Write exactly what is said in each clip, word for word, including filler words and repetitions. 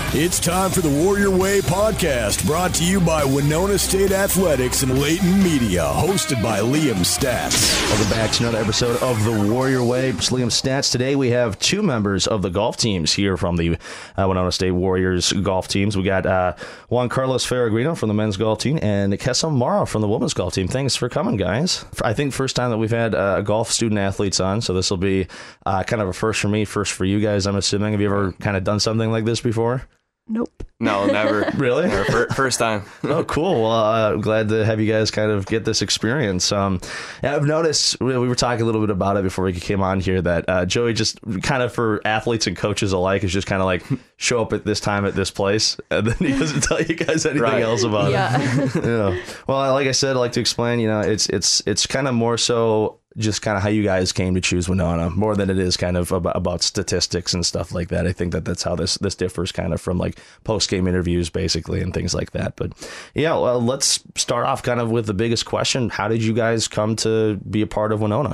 It's time for the Warrior Way podcast, brought to you by Winona State Athletics and Leighton Media, hosted by Liam Stats. Welcome back to another episode of the Warrior Way. It's Liam Stats. Today we have two members of the golf teams here from the uh, Winona State Warriors golf teams. We got uh, Juan Carlos Ferragrino from the men's golf team and Kessa Mara from the women's golf team. Thanks for coming, guys. I think first time that we've had uh, golf student athletes on, so this will be uh, kind of a first for me, first for you guys, I'm assuming. Have you ever kind of done something like this before? Nope. No, never. Really? Never. First time. Oh, cool. Well, uh, glad to have you guys kind of get this experience. Um, and I've noticed, we were talking a little bit about it before we came on here, that uh, Joey just kind of for athletes and coaches alike is just kind of like show up at this time at this place, and then he doesn't tell you guys anything Right. else about Yeah. it. Yeah. Well, like I said, I like to explain, you know, it's it's it's kind of more so just kind of how you guys came to choose Winona more than it is kind of about, about statistics and stuff like that. I think that that's how this this differs kind of from like post-game interviews basically and things like that. But yeah, well, let's start off kind of with the biggest question. How did you guys come to be a part of Winona?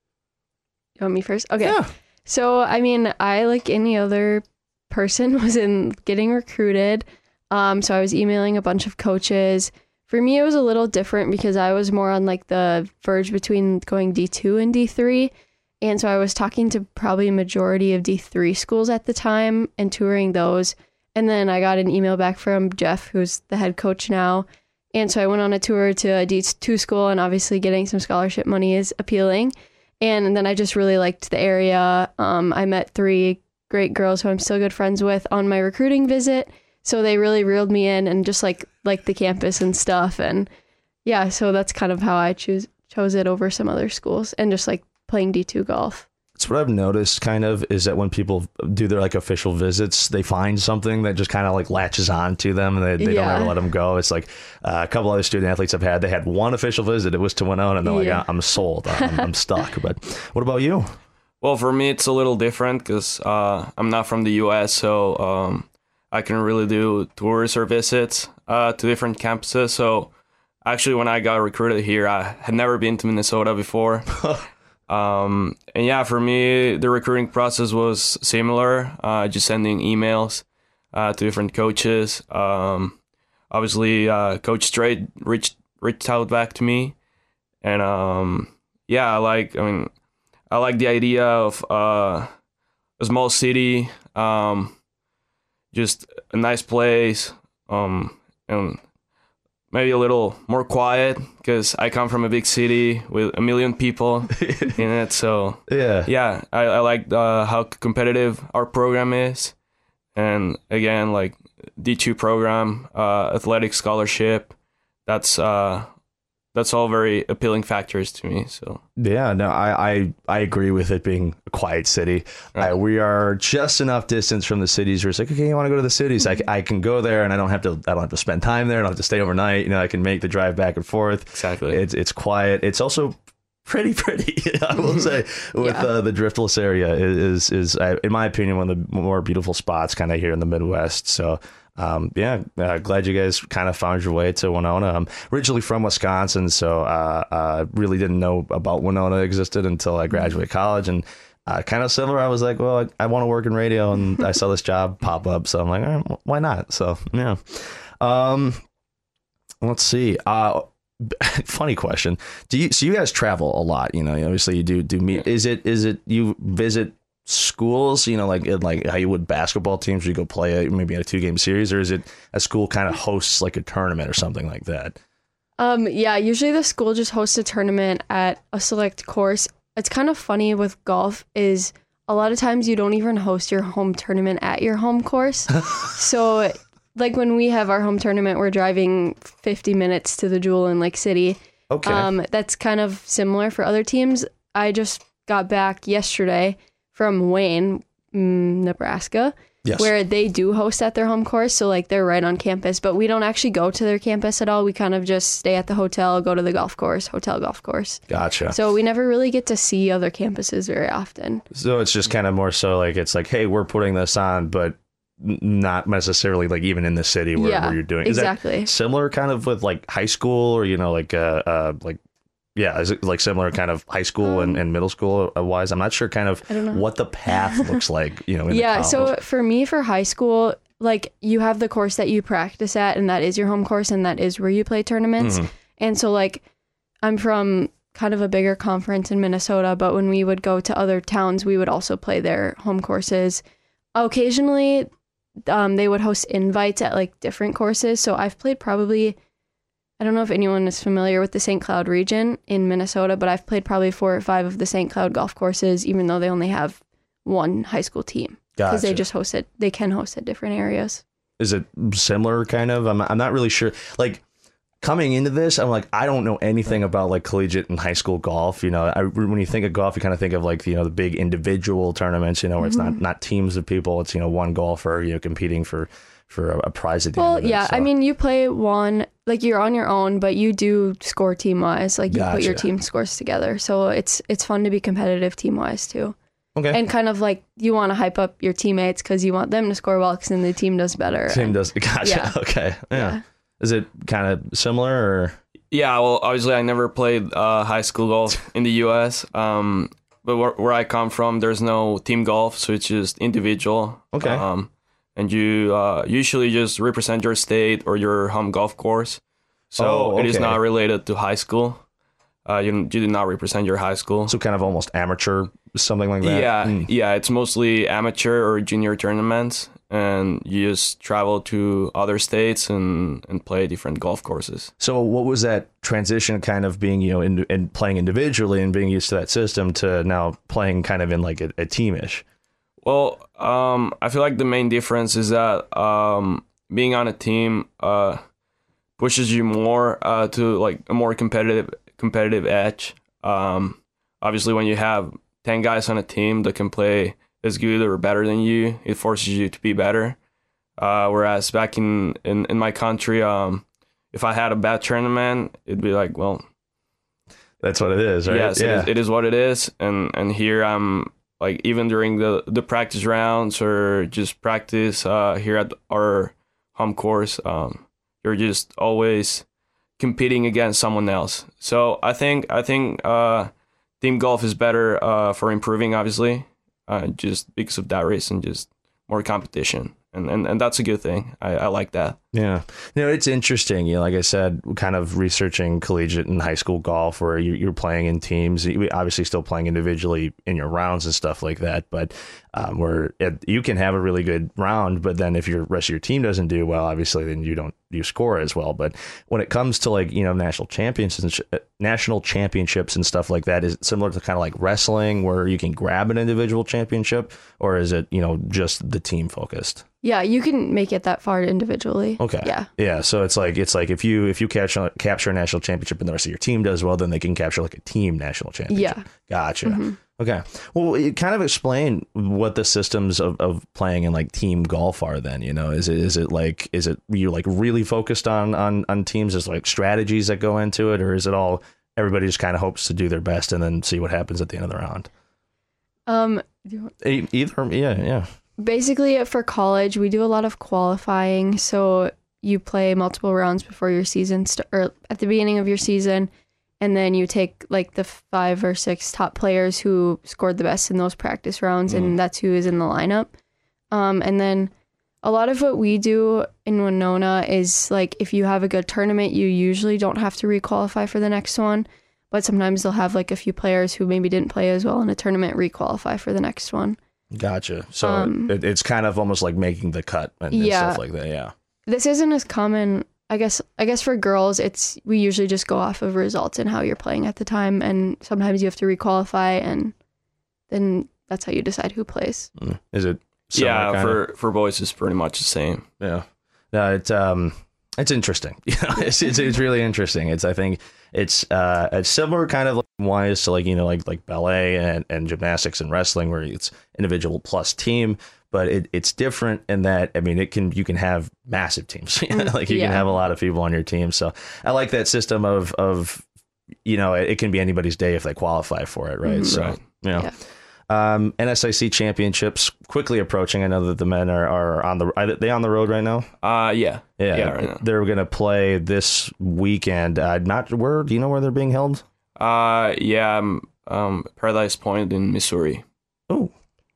You want me first? Okay. Yeah. So, I mean, I, like any other person, was in getting recruited. Um, so I was emailing a bunch of coaches. For me, it was a little different because I was more on like the verge between going D two and D three. And so I was talking to probably a majority of D three schools at the time and touring those. And then I got an email back from Jeff, who's the head coach now. And so I went on a tour to a D two school, and obviously getting some scholarship money is appealing. And, and then I just really liked the area. Um, I met three great girls who I'm still good friends with on my recruiting visit. So they really reeled me in and just like like the campus and stuff. And yeah, so that's kind of how I choose chose it over some other schools and just like playing D two golf. That's what I've noticed kind of is that when people do their like official visits, they find something that just kind of like latches on to them and they, they Yeah. don't ever let them go. It's like uh, a couple other student athletes I've had, they had one official visit. It was to Winona and they're like, Yeah. I'm sold. I'm, I'm stuck. But what about you? Well, for me, it's a little different because uh, I'm not from the U S, so um, I can really do tours or visits uh, to different campuses. So actually, when I got recruited here, I had never been to Minnesota before. um, and yeah, for me, the recruiting process was similar, uh, just sending emails uh, to different coaches. Um, obviously, uh, Coach Strait reached, reached out back to me. And um, yeah, I like, I mean, I like the idea of uh, a small city, um, just a nice place, um, and maybe a little more quiet because I come from a big city with a million people in it. So Yeah. yeah, I, I like uh, how competitive our program is, and again, like D two program, uh, athletic scholarship. That's uh, that's all very appealing factors to me. So Yeah, no, I, I, I agree with it being a quiet city. Right. Uh, we are just enough distance from the cities where it's like, okay, you want to go to the cities? I, c- I can go there and I don't have to, I don't have to spend time there. I don't have to stay overnight. You know, I can make the drive back and forth. exactly. It's, it's quiet. It's also pretty pretty, I will say, with Yeah. uh, the Driftless area is, is, is uh, in my opinion, one of the more beautiful spots kind of here in the Midwest. So Um, yeah, uh, glad you guys kind of found your way to Winona. I'm originally from Wisconsin, so uh, uh, really didn't know about Winona existed until I graduated college. And uh, kind of similar, I was like, well, I, I want to work in radio, and I saw this job pop up, so I'm like, all right, why not? So yeah. Um, let's see. Uh, funny question. Do you? So you guys travel a lot? You know, obviously you do do meet. Is it is it you visit schools, you know, like like how you would basketball teams, you go play a, maybe in a two game series, or is it a school kind of hosts like a tournament or something like that? Um, yeah, usually the school just hosts a tournament at a select course. It's kind of funny with golf is a lot of times you don't even host your home tournament at your home course. So like when we have our home tournament, we're driving fifty minutes to the Jewel in Lake City. Okay. Um, that's kind of similar for other teams. I just got back yesterday from Wayne, mm, Nebraska, yes. where they do host at their home course. So like they're right on campus, but we don't actually go to their campus at all. We kind of just stay at the hotel, go to the golf course, hotel golf course. Gotcha. So we never really get to see other campuses very often. So it's just kind of more so like, it's like, hey, we're putting this on, but n- not necessarily like even in the city where, Yeah, where you're doing. Is exactly. that similar kind of with like high school, or, you know, like, uh, uh like, yeah, is it like similar kind of high school Um, and, and middle school wise? I'm not sure kind of I don't know. what the path looks like, you know, in Yeah, the so college. for me, for high school, like you have the course that you practice at, and that is your home course, and that is where you play tournaments. Mm-hmm. And so like I'm from kind of a bigger conference in Minnesota, but when we would go to other towns, we would also play their home courses. Occasionally, um, they would host invites at like different courses. So I've played probably, I don't know if anyone is familiar with the Saint Cloud region in Minnesota, but I've played probably four or five of the Saint Cloud golf courses, even though they only have one high school team. Because Gotcha. they just host it, they can host at different areas. Is it similar kind of? I'm I'm not really sure. Like coming into this, I'm like, I don't know anything about like collegiate and high school golf. You know, I, when you think of golf, you kind of think of like, you know, the big individual tournaments, you know, where mm-hmm. it's not, not teams of people. It's, you know, one golfer, you know, competing for, for a, a prize at the well, end of it. yeah, So. I mean, you play one, like you're on your own, but you do score team wise. Like you Gotcha. put your team scores together. So it's, it's fun to be competitive team wise too. Okay. And kind of like you want to hype up your teammates because you want them to score well because then the team does better. Team and, does. Gotcha. Yeah. Okay. Yeah. Yeah. Is it kind of similar or? Yeah, well, obviously I never played uh, high school golf in the U S, um, but where, where I come from, there's no team golf, so it's just individual. Okay. Um, and you uh, usually just represent your state or your home golf course. So Oh, it is okay. not related to high school. Uh, you, you do not represent your high school. So kind of almost amateur, something like that? Yeah, Mm. yeah, it's mostly amateur or junior tournaments, and you just travel to other states and, and play different golf courses. So what was that transition kind of being, you know, in, in playing individually and being used to that system to now playing kind of in like a, a teamish? Well, um, I feel like the main difference is that um, being on a team uh, pushes you more uh, to like a more competitive competitive edge. Um, obviously, when you have ten guys on a team that can play as good or better than you, it forces you to be better. Uh, whereas back in, in, in my country, um, if I had a bad tournament, it'd be like, well, That's what it is, right? yes, yeah. it, is, it is what it is. And and here I'm like, even during the, the practice rounds or just practice uh, here at our home course, um, you're just always competing against someone else. So I think I think uh, team golf is better uh, for improving, obviously. Uh, just because of that reason, just more competition. And, and and that's a good thing. I, I like that. Yeah. You know, it's interesting. You know, like I said, kind of researching collegiate and high school golf where you, you're playing in teams, you obviously still playing individually in your rounds and stuff like that. But um, where it, you can have a really good round, but then if your rest of your team doesn't do well, obviously, then you don't you score as well. But when it comes to like, you know, national champions and national championships and stuff like that, is it similar to kind of like wrestling where you can grab an individual championship, or is it, you know, just the team focused? Yeah, you can make it that far individually. Okay. Yeah. Yeah. So it's like it's like if you if you capture capture a national championship and the rest of your team does well, then they can capture like a team national championship. Yeah. Gotcha. Mm-hmm. Okay. Well, you kind of explain what the systems of, of playing in like team golf are. Then, you know, is it is it like is it you like really focused on on on teams? Is like strategies that go into it, or is it all everybody just kind of hopes to do their best and then see what happens at the end of the round? Um. E- Either. Yeah. Yeah. Basically, for college, we do a lot of qualifying. So you play multiple rounds before your season, st- or at the beginning of your season, and then you take like the five or six top players who scored the best in those practice rounds, mm. and that's who is in the lineup. Um, and then a lot of what we do in Winona is like if you have a good tournament, you usually don't have to requalify for the next one. But sometimes they'll have like a few players who maybe didn't play as well in a tournament requalify for the next one. Gotcha. So Um, it, it's kind of almost like making the cut and, and Yeah. stuff like that. Yeah. This isn't as common, I guess. I guess for girls, it's we usually just go off of results and how you're playing at the time, and sometimes you have to requalify, and then that's how you decide who plays. Mm. Is it? similar Yeah, kinda? for, for boys, it's pretty much the same. Yeah. No, it's um, it's interesting. You know, it's, it's it's really interesting. It's I think it's uh, it's similar kind of like wise to like you know like like ballet and, and gymnastics and wrestling where it's individual plus team, but it, it's different in that I mean it can you can have massive teams. You know, like you Yeah. can have a lot of people on your team. So I like that system of of you know it, it can be anybody's day if they qualify for it, right? Mhm. So Right. you know. Yeah. Um, N S I C championships quickly approaching. I know that the men are, are on the are they on the road right now? Uh, yeah. Yeah, Yeah, right now. they're gonna play this weekend. Uh, not where? Do you know where they're being held? Uh, yeah, um, um, Paradise Point in Missouri. Oh,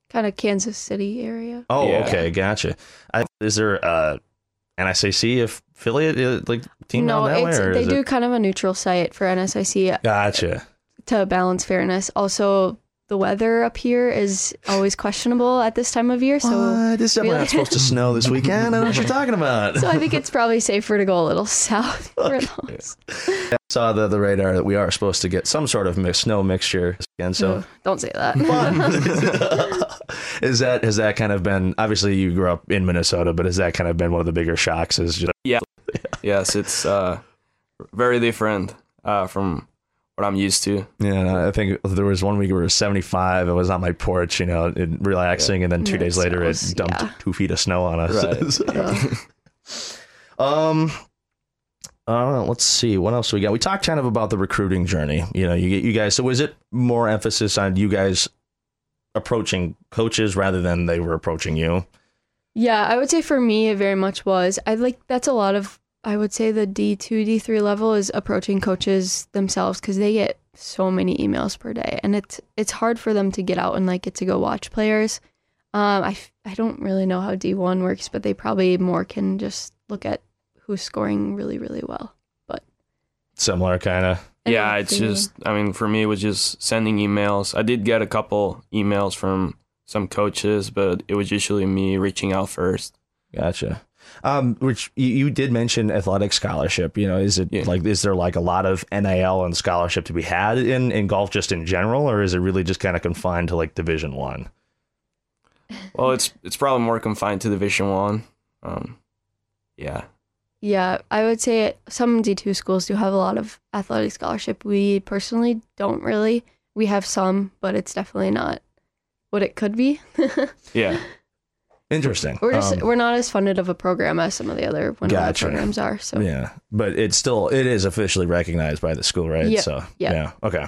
kind of Kansas City area. Oh, Yeah. okay, gotcha. I, is there uh, an S I C affiliate uh, like team No, down that way? it's, Or they is do it? kind of a neutral site for N S I C Gotcha. to balance fairness. Also, the weather up here is always questionable at this time of year, so What? It's definitely really- not supposed to snow this weekend. I don't know what you're talking about. so I think it's probably safer to go a little south for those. I saw the, the radar that we are supposed to get some sort of mix, snow mixture again. So Ugh, don't say that. is that has that kind of been, obviously you grew up in Minnesota, but has that kind of been one of the bigger shocks? Is just Yes, it's uh, very different uh, from what I'm used to. yeah, I think there was one week where it was seventy-five. I was on my porch, you know, it, relaxing, and then two Yeah, days it later it snows, dumped yeah. two feet of snow on us. Right. So- Ugh. Um, uh, let's see what else we got. We talked kind of about the recruiting journey. You know, you you guys. So was it more emphasis on you guys approaching coaches rather than they were approaching you? Yeah, I would say for me, it very much was. I like that's a lot of, I would say the D two, D three level is approaching coaches themselves because they get so many emails per day, and it's it's hard for them to get out and like get to go watch players. Um, I, f- I don't really know how D one works, but they probably more can just look at who's scoring really, really well. Similar kind of. Yeah, And it's they- just, I mean, for me, it was just sending emails. I did get a couple emails from some coaches, but it was usually me reaching out first. Gotcha. Um, which you, you did mention athletic scholarship. You know, is it Yeah. like, is there like a lot of N I L and scholarship to be had in, in golf just in general, or is it really just kind of confined to like Division One? Well, it's it's probably more confined to Division One. Um, yeah. Yeah, I would say some D two schools do have a lot of athletic scholarship. We personally don't really. We have some, but it's definitely not what it could be. Yeah. Interesting. We're just Um, we're not as funded of a program as some of the other one Gotcha. programs are. So Yeah, but it's still, it is officially recognized by the school, right? Yeah, So yeah. yeah, okay.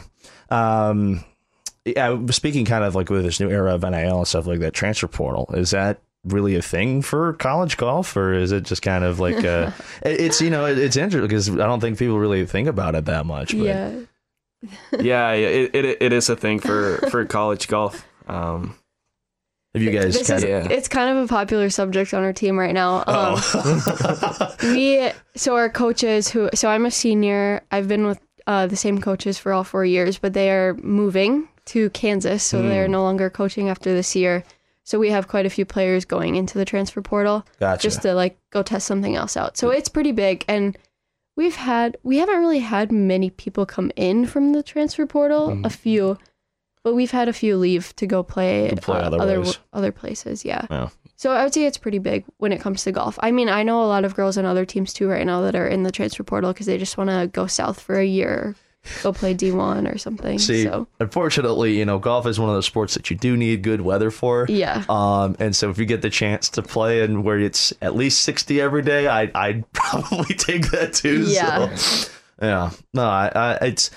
Um, yeah, speaking kind of like with this new era of N I L and stuff like that, transfer portal, is that really a thing for college golf, or is it just kind of like uh it- it's, you know, it- it's interesting because I don't think people really think about it that much. But yeah, Yeah, it, it it is a thing for, for college golf. Um, have you guys this kind is of? Yeah. it's kind of a popular subject on our team right now. Um, Oh. we so our coaches who so I'm a senior. I've been with uh, the same coaches for all four years, but they are moving to Kansas, so they're Hmm. no longer coaching after this year. So we have quite a few players going into the transfer portal Gotcha. just to like go test something else out. So it's pretty big, and we've had we haven't really had many people come in from the transfer portal. Mhm. A few, but we've had a few leave to go play, To play uh, other other ways. other places. Yeah. Yeah. So I would say it's pretty big when it comes to golf. I mean, I know a lot of girls on other teams too right now that are in the transfer portal because they just want to go south for a year, go play D one or something. See, so unfortunately, you know, golf is one of those sports that you do need good weather for. yeah, Um, and so if you get the chance to play and where it's at least sixty every day, I, I'd probably take that too. Yeah. So, yeah. No, I, I, it's,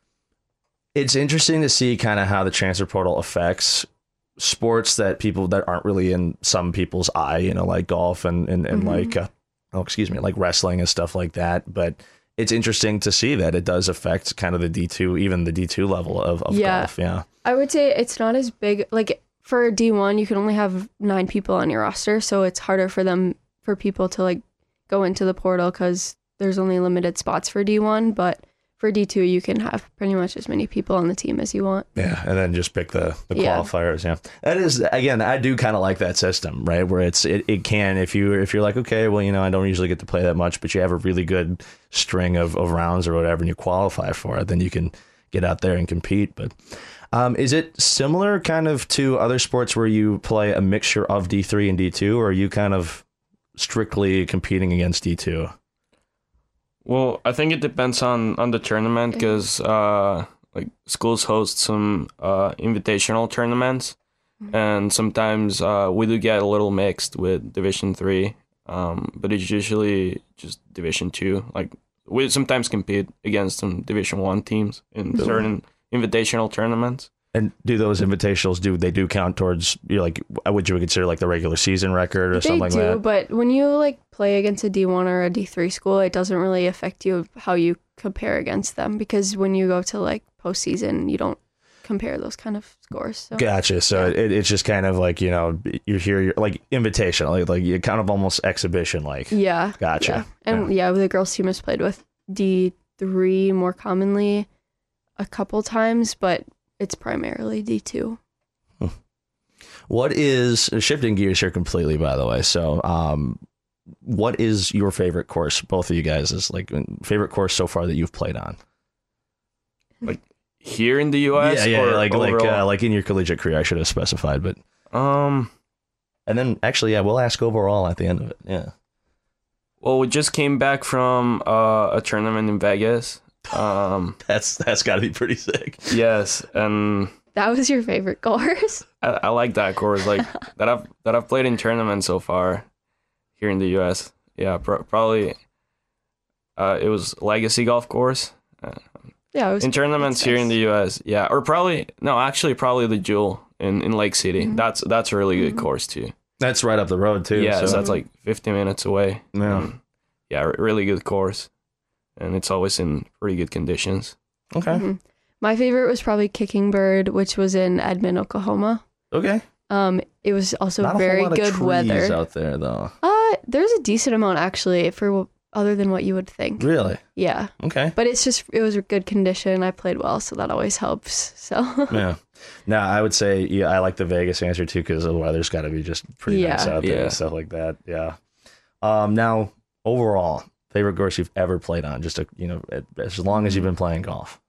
it's interesting to see kind of how the transfer portal affects sports that people that aren't really in some people's eye, you know, like golf and, and, and Mhm. like, uh, oh, excuse me, like wrestling and stuff like that. But it's interesting to see that it does affect kind of the D two, even the D two level of, of Yeah. golf. Yeah. I would say it's not as big. Like for D one, you can only have nine people on your roster, so it's harder for them for people to like go into the portal because there's only limited spots for D one. But for D two, you can have pretty much as many people on the team as you want. Yeah, and then just pick the, the Yeah. qualifiers. Yeah, that is, again, I do kind of like that system, right? Where it's it, it can, if you if you're like, okay, well, you know, I don't usually get to play that much, but you have a really good string of, of rounds or whatever, and you qualify for it, then you can get out there and compete. But um, is it similar kind of to other sports where you play a mixture of D three and D two, or are you kind of strictly competing against D two? Well, I think it depends on, on the tournament because uh, like schools host some uh, invitational tournaments, and sometimes uh, we do get a little mixed with Division Three, um, but it's usually just Division Two. Like we sometimes compete against some Division One teams in Really? certain invitational tournaments. And do those invitationals, do they do count towards, you like, what you would consider like the regular season record or They something like do, that? but when you like play against a D one or a D three school, it doesn't really affect you how you compare against them because when you go to like postseason, you don't compare those kind of scores. So. Gotcha. So Yeah. it, it's just kind of like, you know, you're here, you're like invitational, like, like you kind of almost exhibition like. Yeah. Gotcha. Yeah. And yeah. the girls team has played with D three more commonly a couple times, but it's primarily D two. What is, shifting gears here completely, by the way. So, um, what is your favorite course? Both of you guys is like favorite course so far that you've played on? Like here in the U S? Yeah, yeah, or like like overall? uh, like in your collegiate career, I should have specified, but um, and then actually, yeah, we'll ask overall at the end of it. Yeah. well, we just came back from uh, a tournament in Vegas. Um, That's that's got to be pretty sick. yes, and That was your favorite course? I, I like that course, like that I've that I've played in tournaments so far here in the U S. Yeah, pro- probably. Uh, it was Legacy Golf Course. Uh, Yeah, it was in tournaments it's here in nice. the U S. Yeah, or probably no, actually probably the Jewel in, in Lake City. Mhm. That's that's a really good Mhm. course too. That's right up the road too. yeah, so. so that's like fifty minutes away. Yeah. Um, yeah, re- really good course, and it's always in pretty good conditions. Okay. Mhm. My favorite was probably Kicking Bird, which was in Edmond, Oklahoma. Okay. Um, it was also Not a very whole lot good of trees weather. out there, though. Uh, there's a decent amount actually for other than what you would think. Really? Yeah, Okay. but it's just it was a good condition. I played well, so that always helps. So Yeah. No, I would say yeah. I like the Vegas answer too because the weather's got to be just pretty nice Yeah. out there Yeah. and stuff like that. Yeah. Um. Now, overall, favorite course you've ever played on? Just a, you know, as long as you've been playing golf.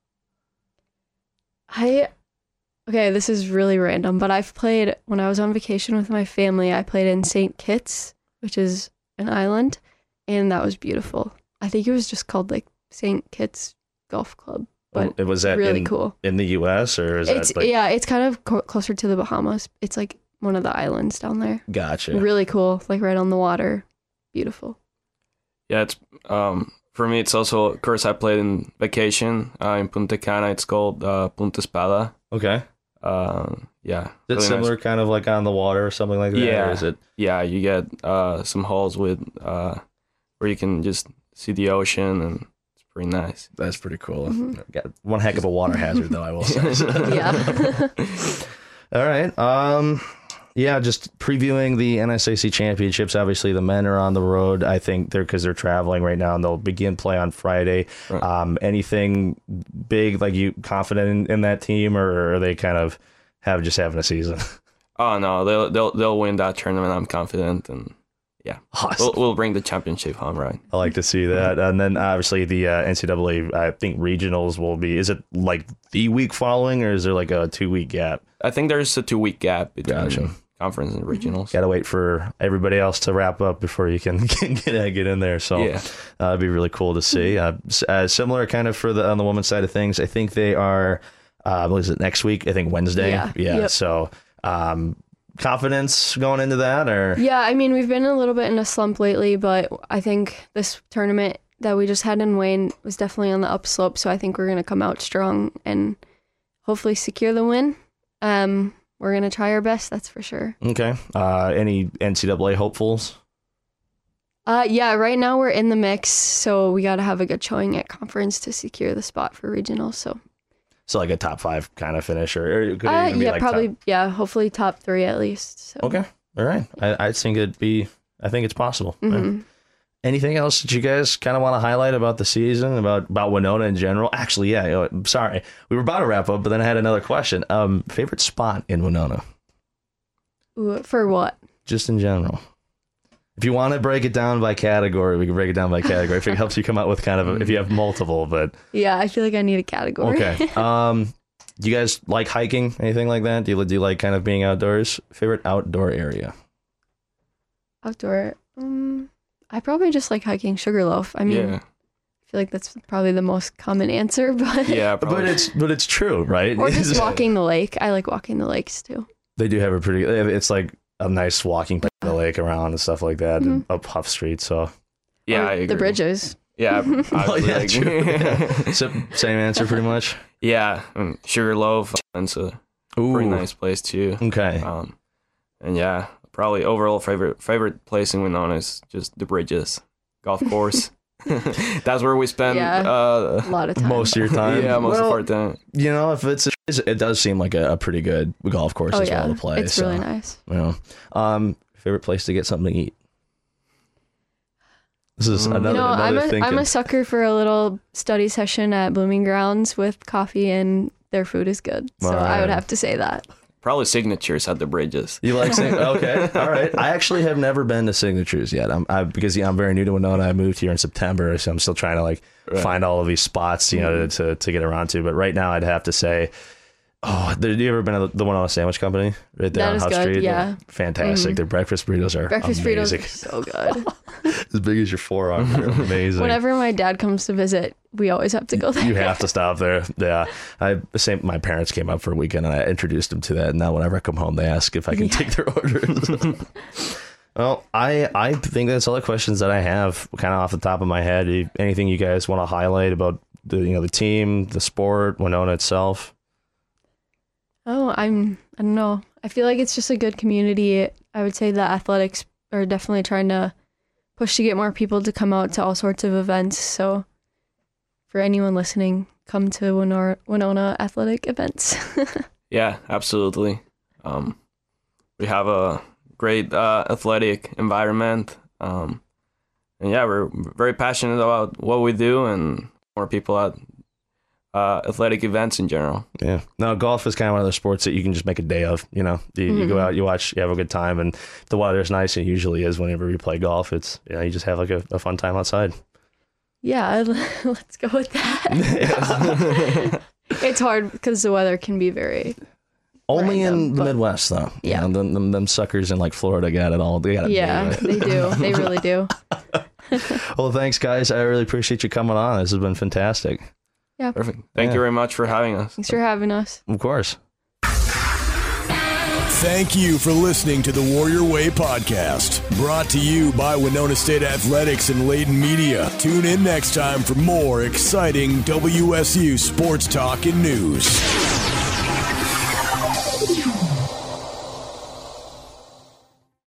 I okay, this is really random, but I've played when I was on vacation with my family. I played in Saint Kitts, which is an island, and that was beautiful. I think it was just called like Saint Kitts Golf Club, but it was that really in, cool. in the U S or is It's that like yeah, it's kind of co- closer to the Bahamas. It's like one of the islands down there. gotcha? Really cool, like right on the water. Beautiful. Yeah, it's um for me. It's also a course I played in vacation uh, in Punta Cana. It's called uh, Punta Espada. Okay. Uh, yeah, Is it really nice. similar, kind of like on the water or something like that? Yeah. Or is it? Yeah, you get uh, some holes with uh, where you can just see the ocean, and it's pretty nice. That's pretty cool. Mhm. Got one heck of a water hazard, though, I will say. Yeah. All right. Um, yeah, just previewing the N S A C championships. Obviously, the men are on the road. I think they're because they're traveling right now, and they'll begin play on Friday. Right. Um, anything big, like you confident in, in that team, or are they kind of have just having a season? Oh no, they'll they'll they'll win that tournament. I'm confident, and Awesome. we'll we'll bring the championship home, right? I like to see that. And then obviously the uh, N C double A, I think regionals will be, is it like the week following or is there like a two week gap? I think there's a two week gap between Gotcha. conference and regionals. Got to wait for everybody else to wrap up before you can get get in there. So Yeah. uh, it'd be really cool to see. Uh, s- uh, similar kind of for the on the women's side of things. I think they are. Uh, what is it next week? I think Wednesday. Yeah. Yeah. Yep. So um, confidence going into that, or Yeah, I mean, we've been a little bit in a slump lately, but I think this tournament that we just had in Wayne was definitely on the upslope. So I think we're going to come out strong and hopefully secure the win. Um, we're going to try our best, that's for sure. okay. Uh, any N C double A hopefuls? Uh, yeah, right now we're in the mix, so we got to have a good showing at conference to secure the spot for regionals. So, So like a top five kind of finish, or, or could it uh, even be yeah, like probably, top- yeah, hopefully top three at least. So. Okay. All right. I, I think it'd be. I think it's possible. Mhm. Anything else that you guys kind of want to highlight about the season, about about Winona in general? Actually, yeah. You know, I'm sorry, we were about to wrap up, but then I had another question. Um, favorite spot in Winona, Ooh, for what? just in general. If you want to break it down by category, we can break it down by category. If it helps you come out with kind of, a, if you have multiple, but Yeah, I feel like I need a category. okay. Um, do you guys like hiking? Anything like that? Do you do you like kind of being outdoors? Favorite outdoor area? Outdoor. Um, I probably just like hiking Sugarloaf. I mean, Yeah, I feel like that's probably the most common answer, but yeah, But probably. it's but it's true, right? or just walking the lake. I like walking the lakes too. They do have a pretty. It's like a nice walking by the lake around and stuff like that, and Mhm. up Huff Street. So yeah, Or I agree. the bridges. Yeah, Well, obviously, yeah, like- true. So, same answer, pretty much. yeah, and Sugarloaf. It's a Ooh, pretty nice place too. Okay, Um, and yeah, probably overall favorite favorite place in Winona is just the bridges, golf course. That's where we spend Yeah. uh, A lot of time. most of your time. yeah most Well, of our time. You know, if it's a It does seem like a, a pretty good golf course Oh as yeah, well to play. it's so, really nice. You know. Um, favorite place to get something to eat? This is another, You know, another I'm a thinking. am a sucker for a little study session at Blooming Grounds with coffee, and their food is good. So All I would right. have to say that. Probably Signatures at the Bridges. You like saying, okay, all right. I actually have never been to Signatures yet. I'm I, because yeah, I'm very new to Winona. I moved here in September, so I'm still trying to like Right. find all of these spots, you know, Mm-hmm. to, to to get around to. But right now, I'd have to say, oh, have you ever been to the Winona Sandwich Company right there That on is Huff good, Street? yeah. Fantastic. Mhm. Their breakfast burritos are Breakfast amazing. burritos are so good. As big as your forearm. They're amazing. Whenever my dad comes to visit, we always have to go there. You have to stop there. Yeah. I same my parents came up for a weekend and I introduced them to that. And now whenever I come home, they ask if I can Yeah. take their orders. Well, I I think that's all the questions that I have kind of off the top of my head. Anything you guys want to highlight about the you know the team, the sport, Winona itself? Oh, I'm, I don't know. I feel like it's just a good community. I would say the athletics are definitely trying to push to get more people to come out to all sorts of events. So for anyone listening, come to Winona, Winona athletic events. Yeah, absolutely. Um, we have a great uh, athletic environment. Um, and yeah, we're very passionate about what we do and more people at uh, athletic events in general. Yeah. No, golf is kind of one of those sports that you can just make a day of. You know, you, you go Mhm. out, you watch, you have a good time, and if the weather's nice, and it usually is whenever you play golf. It's you know, you just have like a, a fun time outside. Yeah, let's go with that. It's hard because the weather can be very, Only in Random, the but- Midwest, though. Yeah. You know, them, them, them suckers in like Florida got it all. They got it. yeah, made. they do. They really do. Well, thanks, guys. I really appreciate you coming on. This has been fantastic. Perfect. Thank Yeah. you very much for having us. Thanks for having us. Of course. Thank you for listening to the Warrior Way podcast, brought to you by Winona State Athletics and Layton Media. Tune in next time for more exciting W S U sports talk and news.